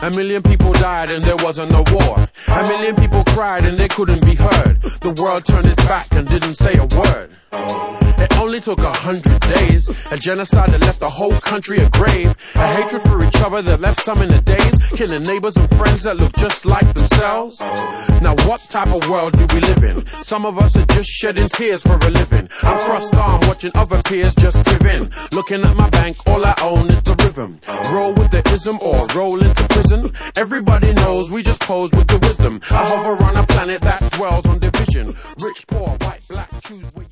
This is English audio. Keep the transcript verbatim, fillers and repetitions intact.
A million people died and there wasn't no war. A million people cried and they couldn't be heard. The world turned its back and didn't say a word. It only took a hundred days. A genocide that left the whole country a grave. A hatred for each other that left some in a daze. Killing neighbors and friends that look just like themselves. Now what type of world do we live in? Some of us are just shedding tears for a living. I'm crossed-armed watching other peers just give in. Looking at my bank, all I own is the rhythm. Roll with the ism or roll into prison. Everybody knows we just pose with the wisdom. I hover on a planet that dwells on division. Rich, poor, white, black, choose which.